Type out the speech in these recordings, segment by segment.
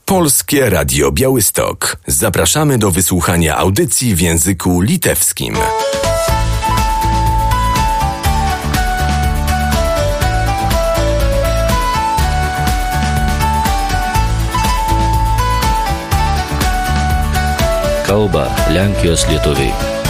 Polskie Radio Białystok. Zapraszamy do wysłuchania audycji w języku litewskim. Kalba Lenkijos lietuviai.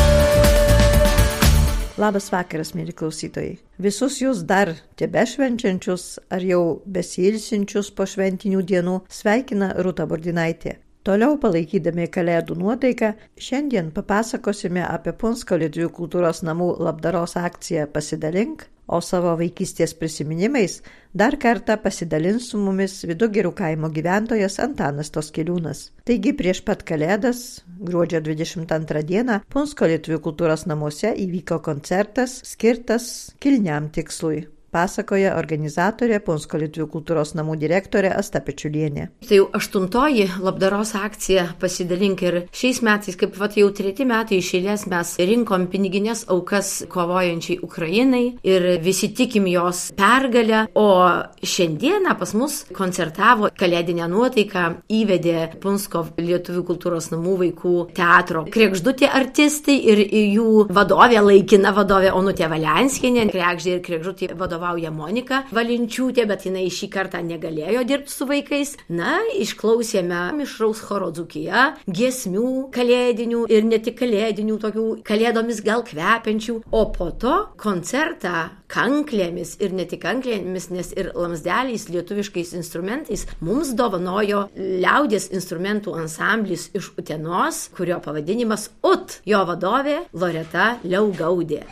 Labas vakaras, mėly klausytojai. Visus jūs dar tebešvenčiančius ar jau besiilsinčius po šventinių dienų sveikina Rūta Burdinaitė. Toliau palaikydami Kalėdų nuotaiką, šiandien papasakosime apie Punsko lietuvių kultūros namų labdaros akciją Pasidalink, o savo vaikystės prisiminimais dar kartą pasidalins su mumis Vidugirių kaimo gyventojas Antanas Toskiliūnas. Taigi prieš pat Kalėdas, gruodžio 22 dieną, Punsko lietuvių kultūros namuose įvyko koncertas skirtas kilniam tikslui. Pasakoja organizatorė Punsko lietuvių kultūros namų direktorė Asta Pečiulienė. Tai jau 8. labdaros akcija Pasidalink ir šiais metais, kaip jau 3 metai iš eilės, mes rinkom piniginės aukas kovojančiai Ukrainai ir visi tikim jos pergalę, o šiandieną pas mus koncertavo kalėdinę nuotaiką, įvedė Punsko lietuvių kultūros namų vaikų teatro Kregždutė artistai ir jų vadovė, laikina vadovė Onutė Valianskienė, Kregždė ir Kregždutė vadovauja Monika Valinčiūtė, bet jinai šį kartą negalėjo dirbti su vaikais. Na, išklausėme mišraus choro Dzūkija, giesmių kalėdinių ir ne tik kalėdinių, tokių kalėdomis gal kvepiančių, o po to koncertą kanklėmis ir ne tik kanklėmis, nes ir lamsdeliais, lietuviškais instrumentais mums dovanojo liaudies instrumentų ansamblis iš Utenos, kurio pavadinimas UT, jo vadovė Loreta Liaugaudė.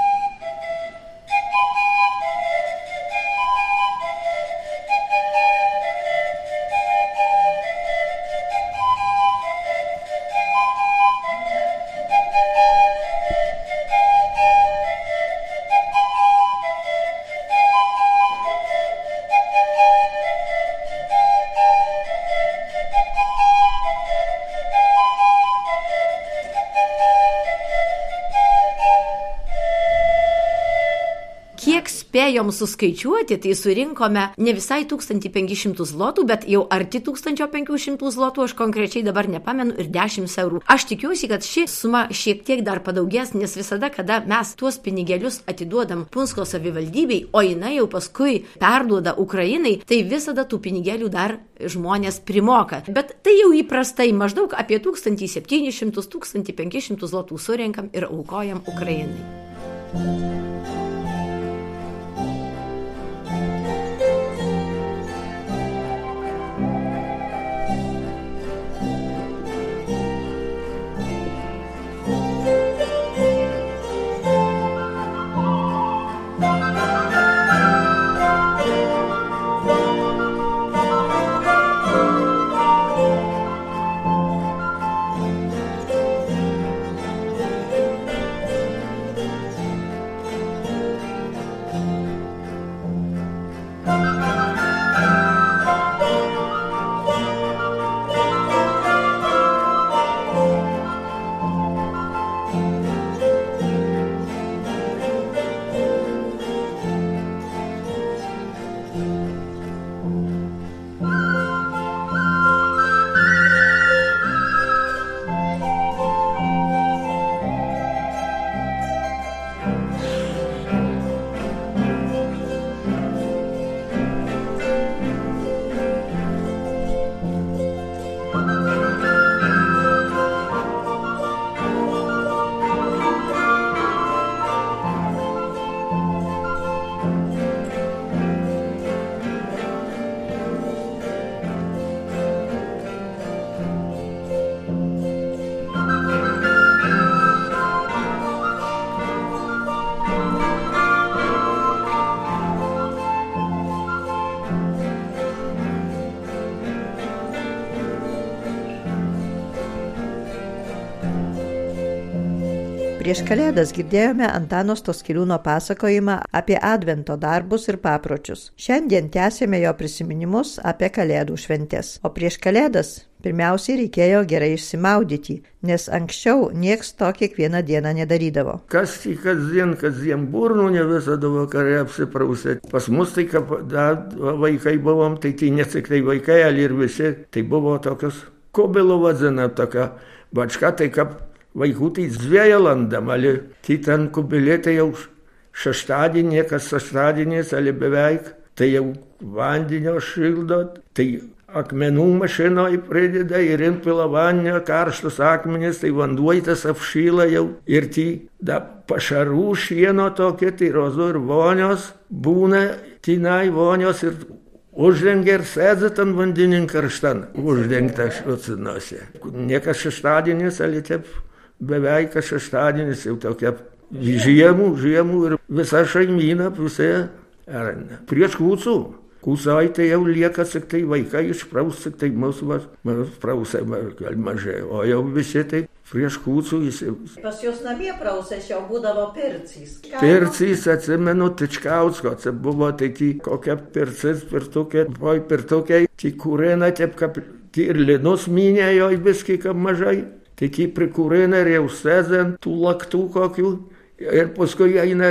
Kiek spėjom suskaičiuoti, tai surinkome ne visai 1500 zlotų, bet jau arti 1500 zlotų, aš konkrečiai dabar nepamenu, ir 10 eurų. Aš tikiuosi, kad ši suma šiek tiek dar padaugės, nes visada, kada mes tuos pinigėlius atiduodam Punsko savivaldybei, o jinai jau paskui perduoda Ukrainai, tai visada tų pinigėlių dar žmonės primoka. Bet tai jau įprastai maždaug apie 1700-1500 zlotų surenkam ir aukojam Ukrainai. Prieš Kalėdas girdėjome Antano Stoskiliūno pasakojimą apie Advento darbus ir papročius. Šiandien tęsėme jo prisiminimus apie Kalėdų šventes. O prieš Kalėdas pirmiausiai reikėjo gerai išsimaudyti, nes anksčiau nieks to kiekvieną dieną nedarydavo. Kasdien burnu ne visada vakare apsiprausė. Pas mus tai, kad vaikai buvom, tai ne tik tai vaikai, ali ir visi, tai buvo tokios kobilo vadzina tokia bačka, tai kaip vaikų tai 2 valandam, ali tai ten kubilėtai jau šeštadienį, kas šeštadienės, ali beveik, tai jau vandenio šildo, tai akmenų mašinoje prideda ir impila vandenio, karštus akmenis, tai vanduoitas apšyla jau ir tai da pašarų šieno tokie, tai rozų ir vonios būna, tinai vonios ir uždengia ir sėdza ten vandenin karštan, uždengta švacinose. Niekas šeštadienis, ali taip beveik šeštadienis jau tokia žiemų ir visa šeimyna pusėje arena. Prieš kūcų. Kūsai tai jau lieka tik tai vaikai išpraus, tik tai mūsų prausai gal mažai, o jau visi tai prieš kūcų įsivaus. Pas jūs namie prausės jau būdavo pircys. Pircys, atsimenu, Tičkausko, tai buvo tai kokia pircis, pirtukiai, tai kūrena, taip kaip ir linus minėjo viski kaip mažai, tai prikūrena ir jau sezant tų laktų kokių. Ir paskui eina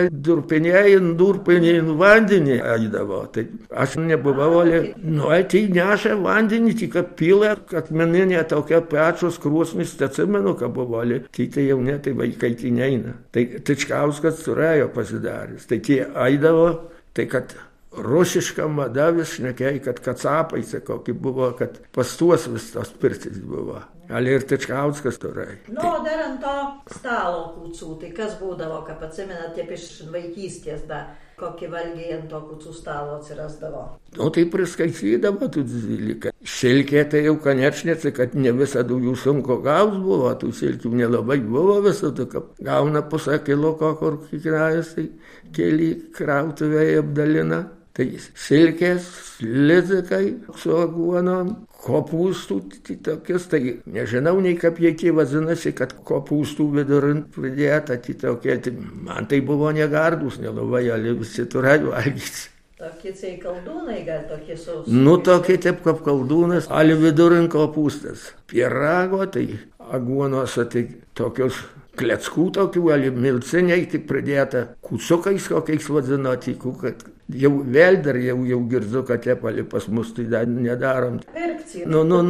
durpinėjin vandenį eidavo. Tai aš nebuvau, tai neša vandenį, tik pila, akmeninė tokia pečios krūsnis, atsimenu, ką buvo, tai jau ne, tai vaikai tai neina. Tai Tičkauskas turėjo pasidaręs. Tai tie eidavo, tai kad rusiška mada vis šnekėjai, kad kacapai, kokį buvo, kad pas tuos vis tos pirtis buvo. Ali ir Tičkauskas turėjo. Dar ant to stalo kūcų, tai kas būdavo, kaip atsimenat, taip iš vaikystės, kokį valgiai ant to kūcų stalo atsirasdavo? Tai priskaitydavo tų dalyką. Silkė tai jau kanečnėse, kad ne visada jų sunku gaus buvo, tų silkių nelabai buvo visada, kad gauna pusę kilo kokio kiekvienas, tai keli krautuvėje apdalina. Tai silkės, lizikai su aguonom, kopūstų, tai tokius, tai nežinau nei kaip jie vadinasi, kad kopūstų vidurint pridėta, tai tokie, tai man tai buvo negardus, nelabai, ali visi turėjo valgyti. Tokie kaldūnai gal tokie sausi? Tokie taip kaip kaldūnas, ali vidurint kopūstas. Pierago, tai aguonuose, tai tokius kleckų tokių, ali milciniai, tai pridėta kūsukais kokiais vadinoti, kad jau vėl dar jau girdzu, kad tepali pas mus tai dar nedarom. Pirkci.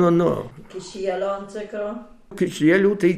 Kišėlio ant cikro. Kišėlių, tai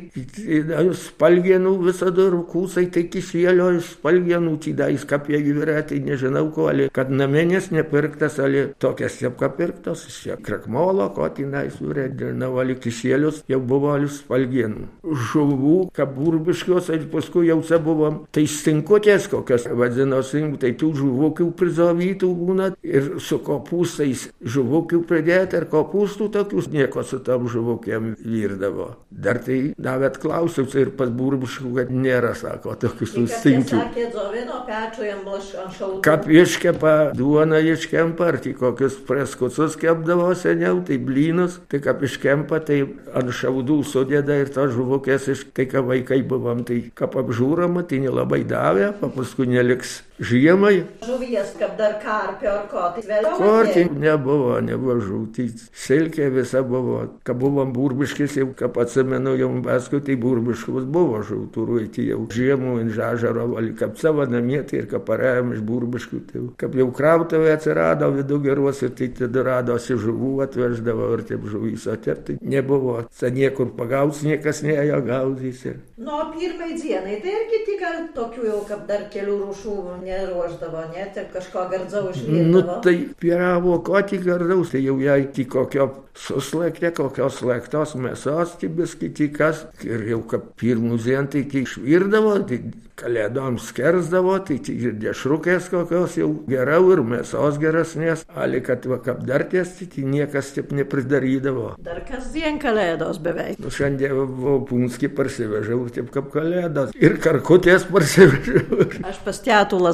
spalgenų visada ir kūsai, tai kišėlio spalgenų, tai kaip jie yra, tai nežinau ko, kad namenės nepirktas, tokias jepka pirktas, krakmolo, ko tinai surėdinau, kišėlius jau buvo spalgenų. Žuvų, kaip burbiškios, paskui jau buvom, tai stinkutės kokios vadinosi, tai tų žuvukių prizovytų būna ir su kopūstais žuvukių pridėti ir kopūstų tokius nieko su tam žuvukėm virdavo. Dar tai davėt klausimus ir pas burbiškų, kad nėra, sako, tokių sustinkių. Sakė, dzovino pečio jam ant šaltų. Kaip iškepa duoną iškempa, ar tai kokius preskucus kepdavo seniau, tai blynus, tai kaip iškempa, tai ant šaudų sudėda ir tos žuvukės, tai ką vaikai buvom, tai kaip apžūrama, tai nelabai davė, paskui neliks žiemai. Žuvies, kaip dar karpio ar ko, tai vėliau? Kortį nebuvo žūti, silkė visa buvo, kad buvom burbiškis, jau kaip atsimenu, jau paskui tai burbiškus buvo žūtų ruoti jau žiemų ant žažaro, kaip savo namie, tai ir kaip parėjom iš burbiškų, tai kaip jau krautuvė atsirado vidų geruos ir tai tada radosi žuvų atveždavo ir taip žuvys, o taip tai nebuvo, niekur pagauts, niekas neėjo gaudys. Pirmai dienai, tai ir kiti gal tokių jau kaip dar kelių rūšų neruoždavo, net ir kažko gardzau išliedavo. Tai piravo, ko tik gardaus, tai jau jai tik kokio suslaikė, kokios slaiktos mėsos, tai biskiti kas, ir jau kaip pirmų dienų, tai išvirdavo, tai kalėdom skersdavo, tai ir dešrukės kokios jau geriau ir mėsos geresnės, ali kad kaip dar ties, tai niekas taip nepridarydavo. Dar kasdien kalėdos beveik. Šiandien buvau punskį parsivežiau, taip kaip kalėdos. Ir karkutės parsivežiau. Aš pas tėtų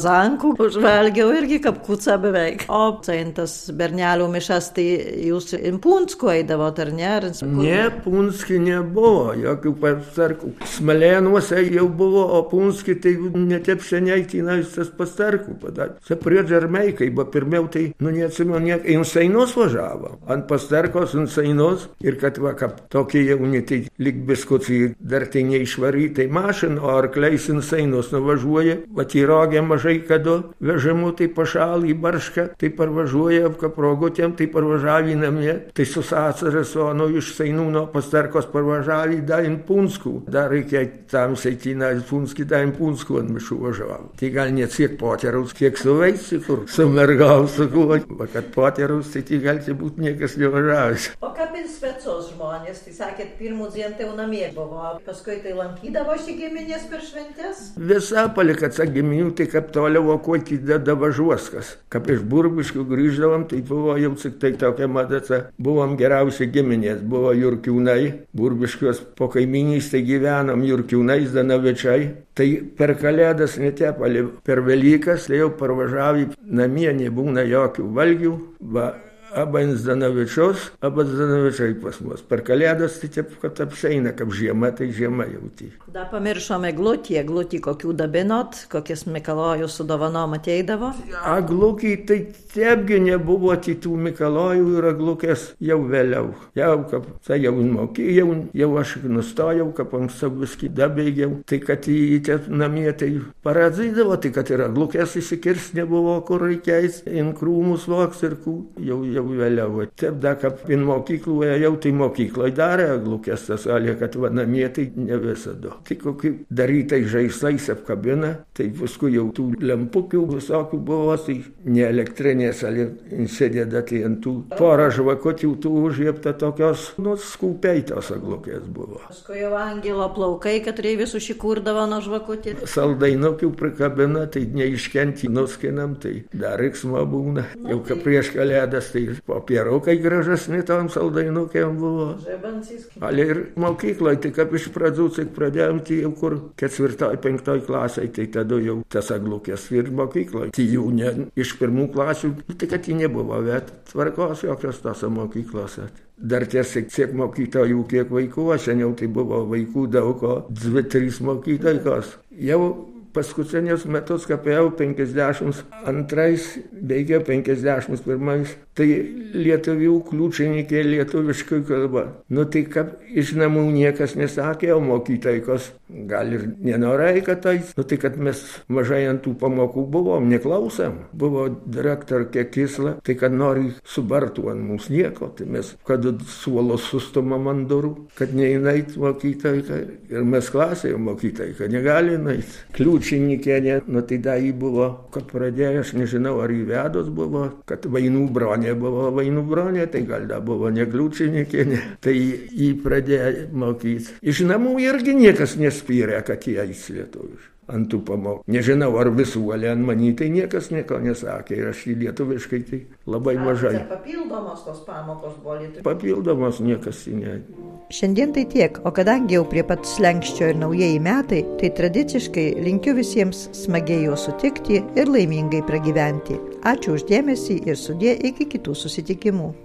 pazankų užvalgiau irgi kapkucą beveik. O tas bernelių mišas, tai jūs į Punskų eidavot, ar ne? Ne, Punskį nebuvo, jokių pastarkų. Smalėnuose jau buvo, o Punskį tai netep seniai tinais tas pastarkų padarė. Se prie Žarmeikai, bet pirmiau tai, neatsimenu, į Seinus važiavo. Ant pastarkos, ant Seinus, ir kad kap tokie jauni, tai lyg biskucijai dar tai neišvarytai mašin, o arkliais ant Seinus nuvažiuoja, vat į Rogę mažai kado vežimu, tai pašal į Baršką, tai parvažiuoja apkaprogutėm, tai parvažiavį namie, tai su Sacaras, o iš Seinūno pastarkos parvažiavį dain Punskų. Dar reikia tam seitina Punskį, dain Punskų ant mišų važiavo. Tai gal neatsiek poteraus, kiek suveisi, kur su mergau sakuo, kad poteraus, tai galite būti niekas nevažiavęs. O kaip ir Svecos žmonės, tai sakėt, pirmų dieną tai jau namie buvo, paskui tai lankydavo šį giminės per šventės? Visa palikatsa giminių, tai kaip toliau okoti davažuoskas. Kaip iš Burbiškių grįždavom, tai buvo jau tik tai tokia madaca. Buvom geriausi giminės, buvo Jurkiūnai, Burbiškios po kaiminystę gyvenom, Jurkiūnai, Zdanavičiai. Tai per Kalėdas netepali, per Velykas, tai jau parvažiavį namie nebūna jokių valgių, va. Aba Zdanavičius, aba Zdanavičiai pas mus. Per Kalėdas tai taip, kad apseina, kaip žiema, tai žiema jauti. Da pamiršome glutį kokių dabinot, kokias Mikalojų su dovanom ateidavo? Aglukį tai tepgi nebuvo tų Mikalojų ir aglukės jau vėliau. Jau kaip, tai jau mokėjau, jau aš nustojau, kaip anksčiau viskį dabeigiau. Tai kad į čia namie tai paradzydavo, tai kad ir aglukės įsikirs nebuvo, kur reikės, in krūmus voks ir jau vėliau. Taip, da, kaip in mokykloje, jau tai mokykloje darė aglukės tas alė, kad va namie tai ne visada. Tai kokį darytai žaislais apkabina, tai paskui jau tų lempukių visokių buvo, tai ne elektrinės alė sėdėda, tai ant tų porą žvakučių tų užjepta tokios, skūpeitos aglukės buvo. Paskui jau angelo plaukai, kad reivis užikurdavo nuo žvakutį. Saldainukių prikabina, tai neiškenti nuskinam, tai dar riksma būna. Jau kaip prieš Kalėdas, tai papierukai gražesni tam saldainukėm buvo. Ale ir mokykloje, tai kaip iš pradžių, tik pradėjom, tai jau kur 4-5 klasėje, tai tada jau tas aglukės ir mokykloje. Tai jų ne iš pirmų klasių, tai kad jį nebuvo, bet tvarkos jokios tose mokyklose. Dar tiesiog kiek mokytojų, kiek vaikų, o seniau tai buvo vaikų daug, 2-3 mokytojos. Jau paskutinius metus, kaip jau 52, baigia 51, tai lietuvių kliūčinikė lietuviškai kalba. Tai kaip iš namų niekas nesakė, o mokytojos gal ir nenorai, kad tai. Tai kad mes mažai ant tų pamokų buvom, neklausėm. Buvo direktorkė Kisla, tai kad nori subartų ant mūsų nieko. Tai mes, kad suolos sustumam ant durų, kad neįnait mokytojai. Ir mes klasėje mokytojai, kad negali įnait. Kliūčinikė, tai da jį buvo, kad pradėjo, aš nežinau, ar įvedus buvo, kad Vainų Bronė buvo Vainų Bronė, tai gal da buvo ne kliūčinikė, tai jį pradėjo mokyti. Iš namų irgi niekas nespyrė, kad jie eis lietuviškai. Ant tų pamokų. Nežinau, ar visų gali ant manį, tai niekas nieko nesakė. Ir aš į lietuviškai tai labai mažai. Ar papildomos tos pamokos buvo lietuviškai? Papildomos niekas ne. Šiandien tai tiek, o kadangi jau prie pat slenkščio ir naujieji metai, tai tradiciškai linkiu visiems smagiai juos sutikti ir laimingai pragyventi. Ačiū už dėmesį ir sudie iki kitų susitikimų.